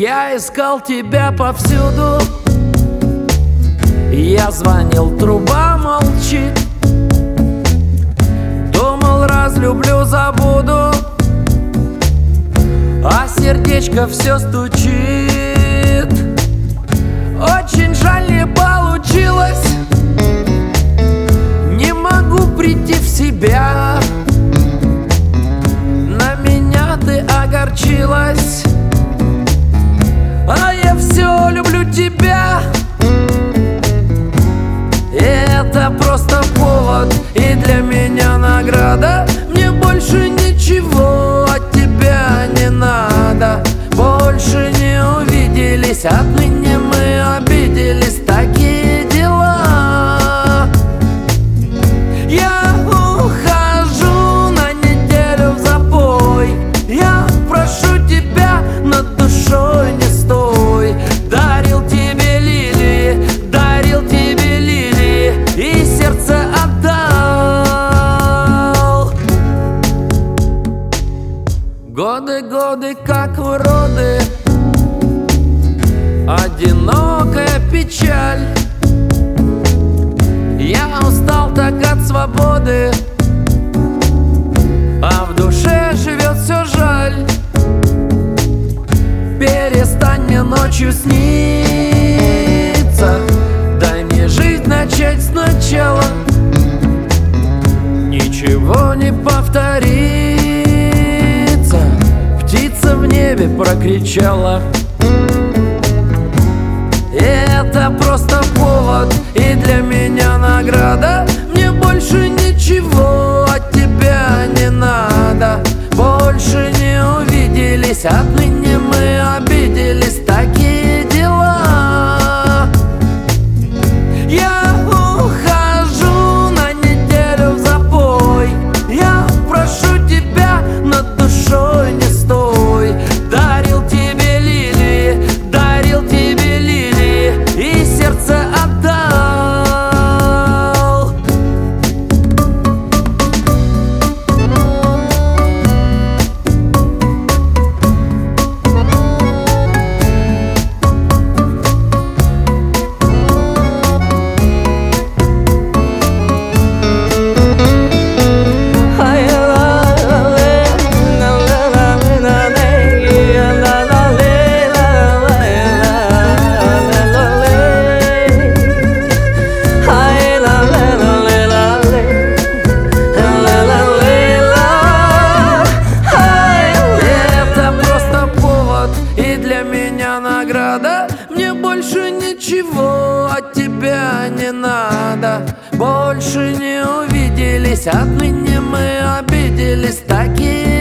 Я искал тебя повсюду, я звонил, труба молчит. Думал, разлюблю, забуду, а сердечко все стучит. Очень жаль, не получилось, не могу прийти в себя. На меня ты огорчилась, а я все люблю тебя. Это просто повод, и для меня награда. Мне больше ничего от тебя не надо. Больше не увиделись, отныне мы обиделись. Такие дела. Я ухожу на неделю в запой. Я прошу тебя, над душой не стой. Дарил тебе лилии, дарил тебе лилии, и сердце отдал. Годы, годы, как уроды, одинокая печаль. Я устал так от свободы, а в душе живет все жаль. Перестань мне ночью сниться, дай мне жить, начать сначала. Ничего не повторится, птица в небе прокричала. Это просто повод, и для меня награда. Мне больше ничего от тебя не надо. Больше не увиделись, отныне мы обиделись. Такие дела. Я ухожу на неделю в запой. Я прошу тебя, над душой не стой. Дарил тебе лилии, дарил тебе лилии, и сердце отдал. Награда. Мне больше ничего от тебя не надо. Больше не увиделись, отныне мы обиделись. Такие